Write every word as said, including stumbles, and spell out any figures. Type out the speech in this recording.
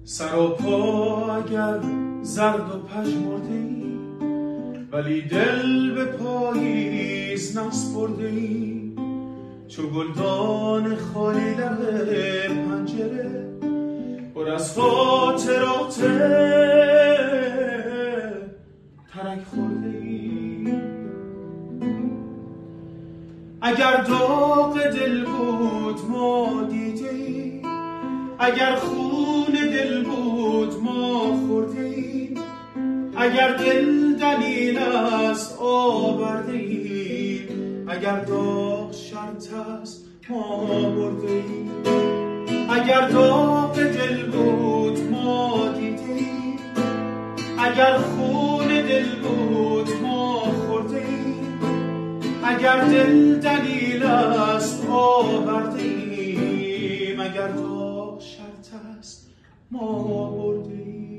سر و پا اگر زرد و پژمرده‌ای، ولی دل به پاییز نسپرده‌ای. چو گلدان خالی لب پنجره، پر از خاطرات ترک خورده‌ای. اگر داغ دل بود ما دیده‌ای، اگر خون دل بود ما خورده‌ایم. اگر دل دلیل است آورده‌ایم، اگر داغ شرط است ما برده‌ایم. اگر داغ دل بود ما دیده‌ایم، اگر خون دل بود ما خورده‌ایم. اگر دل دلیل است آورده‌ایم، اگر داغ شرط است ما برده‌ایم.